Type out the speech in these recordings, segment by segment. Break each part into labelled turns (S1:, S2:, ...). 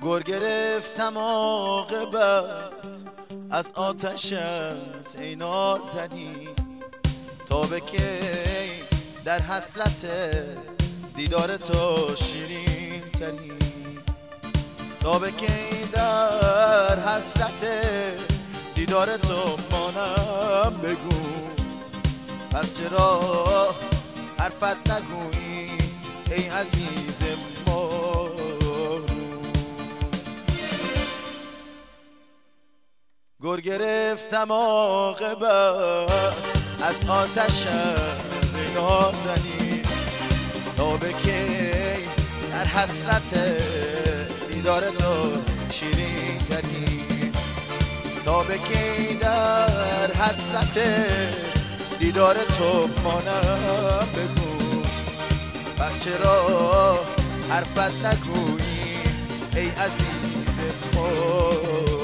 S1: گر گرفتم عاقبت از آتشت ای نازنین، تا به کی در حسرت دیدار تو شیرین ترین، تا به کی در حسرت دیدار تو مانم بگو، پس چرا حرفت نگویی ای عزیز مارو. گر گرفتم عاقبت از آتشت ای نازنین، تا به کی در حسرت دیدار تو شیرین ترین، تا به کی در حسرت دیدار تو مانم بگو، پس چرا حرفت نگویی ای عزیز مارو.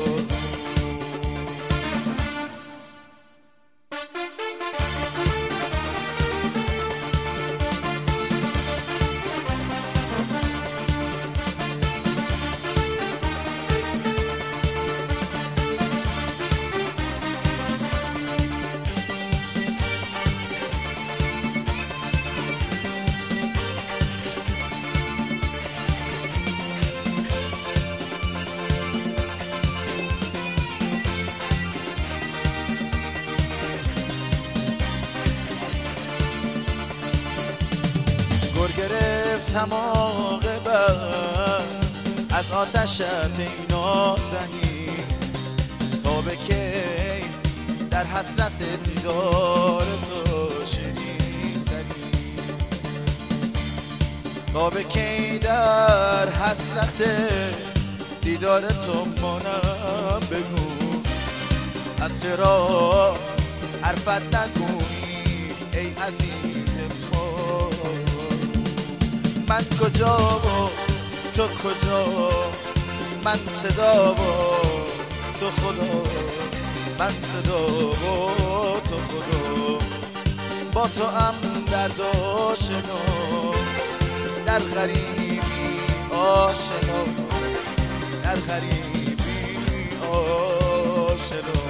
S1: گر گرفتم عاقبت از آتشت ای نازنین، تا به کی در حسرت دیدار تو شیرین ترین، تا به کی در حسرت دیدار تو مانم بگو، از چرا حرفت نگویی ای عزیز مارو. من کجا و تو کجا، من صدا و تو خدا، من صدا و تو خدا، با تو هم درد آشنا، در غریبی آشنا، در غریبی آشنا.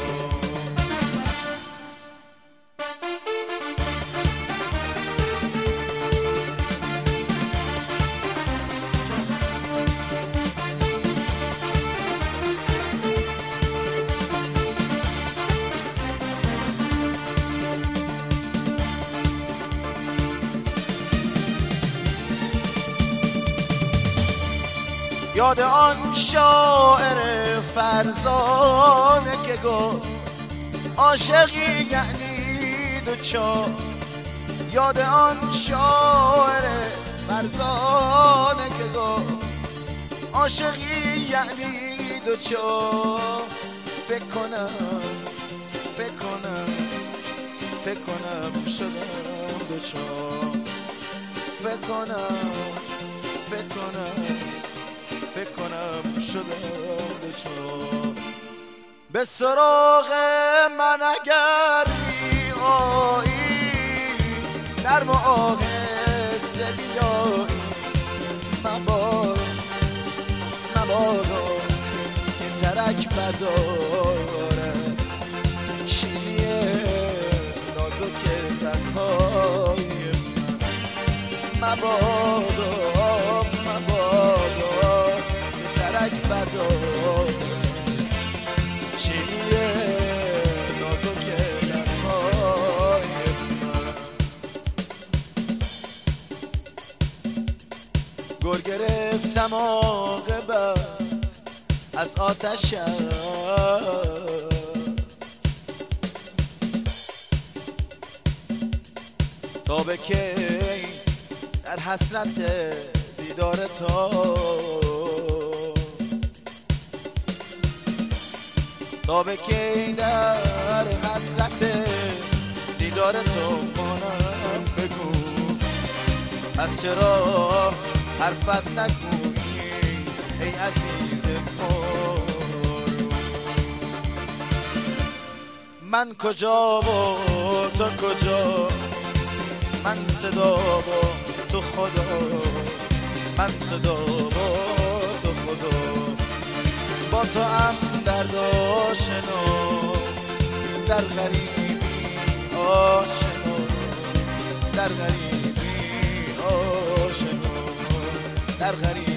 S1: یاد آن شاعر فرزانه که گفت عاشقی یعنی دوچار، یاد آن شاعر فرزانه که گفت عاشقی یعنی دوچار. فکر کنم شدم دوچار، فکر کنم شدم دوچار. به سراغ من اگر می آیی، در آهسته بیایی، مبادا که ترک بداره شیری نازک تنهای من، مبادا ترک بداره شیری نازک تنهای من. گر گرفتم عاقبت از آتشت تا به کی در حسرت دیدار تو، تا به کی در حسرت دیدار تو مانم بگو، پس چرا حرفت نگویی ای عزیز مارو. من کجا و تو کجا، من صدا و تو خدا، من صدا و تو خدا، با تو هم درد آشنا، در غریبی آشنا، در غریبی آشنا، در غریبی